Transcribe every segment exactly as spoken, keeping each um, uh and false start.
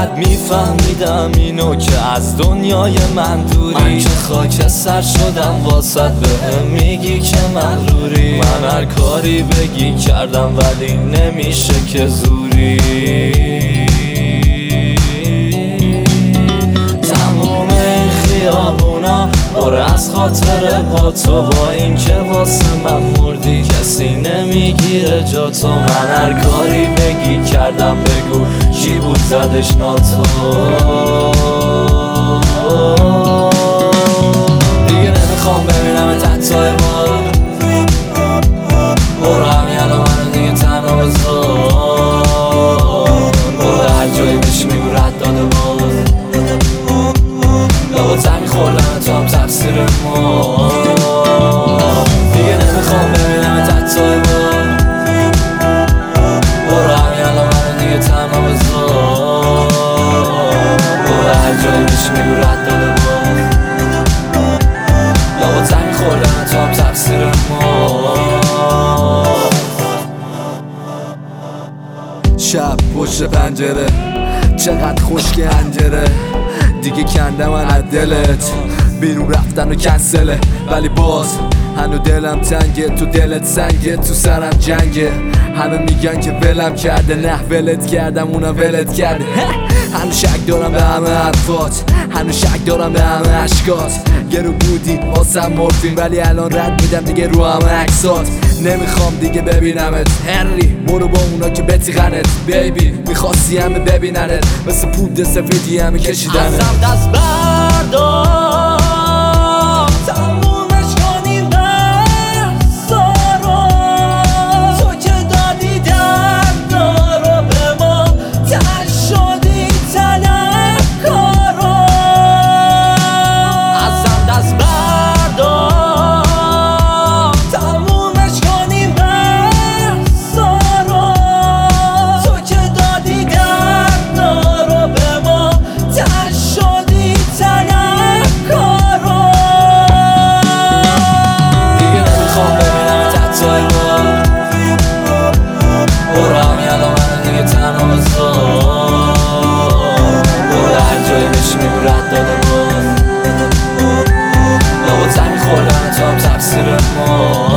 باید میفهمیدم اینو که از دنیای من دوری. من که خاکستر شدم واسط بهم میگی که مغروری. من هر کاری بگی کردم ولی نمیشه که زوری. تموم این خیابونا پر از خاطر با تو، با این که واسه من مردی کسی نمیگیره جا تو. من هر کاری بگی کردم بگو چی بود زدش ناتو. دیگه نمیخوام ببینم تحتای بار، برو همین الان منو دیگه تنها بذار. برو هر جایی بشی میگو رد داده باز، لابا تنگ خوردن تو هم تقصیر ما. دیگه نمیخوام ببینم تحتای بار، برو همین الان منو دیگه تنها بذار. برو هر جایی بشی میگو رد داده باز، لابا تنگ خوردن تو هم تقصیر ما. شب پشت پنجره چقدر خشک انجره، دیگه کنده من از دلت، بیرون رفتن و کنسله. ولی باز هنو دلم تنگه، تو دلت سنگه، تو سرم جنگه. همه میگن که ولم کرده، نه ولت کردم اونم ولت کرده. هنو شک دارم به همه حرفات، هنو شک دارم به همه عشقات. گرو بودی واسم مورفین ولی الان رد میدم دیگه رو همه عکسات. نمیخوام دیگه ببینمت هنری، برو با اونا که بتیغنت بیبی. میخواستی همه ببیننت مثل پود سفیدی همه کشیدنت. ازم دست بردار تمومش کنیم بحثا رو، تو که دادی دردا رو به ما، تن شدی طلبکارا. ازم دست بردار تمومش کنیم بحثا رو، تو که دادی دردا رو به ما، تن شدی طلبکارا. دیگه نمیخوام ببینم تحتای بار، برو همین الان منو دیگه تنها بذار. برو هر جایی بشی میگو رد داده باز، لابا تنگ خوردن تو هم تقصیر ما.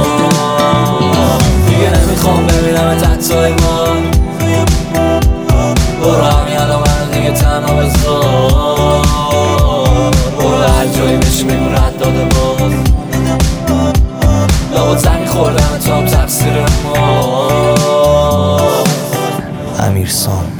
دیگه نمیخوام ببینم تحتای بار، برو همین الان منو دیگه تنها بذار. برو هر جایی بشی میگو رد داده باز، لابا تنگ خوردن تو هم تقصیر ما. امیرسام